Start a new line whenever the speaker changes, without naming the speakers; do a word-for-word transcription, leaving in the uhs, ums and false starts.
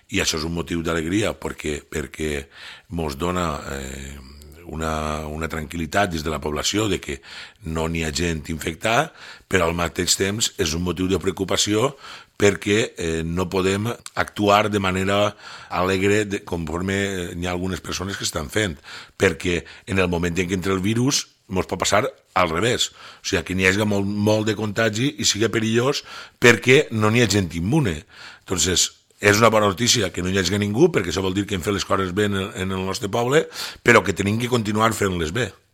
i això és un motiu d'alegria perquè, perquè mos dona eh, una, una tranquil·litat des de la població de que no n'hi ha gent infectada, però al mateix temps és un motiu de preocupació perquè eh, no podem actuar de manera alegre de, conforme n'hi ha algunes persones que estan fent, perquè en el moment en què entra el virus ens pot passar al revés, o sigui, que n'hi hagi molt, molt de contagi i sigui perillós perquè no n'hi ha gent immune. Entonces, és una bona notícia que no hi hagi ningú, perquè això vol dir que hem fet les coses bé en el, en el nostre poble, però que tenim que continuar fent-les bé.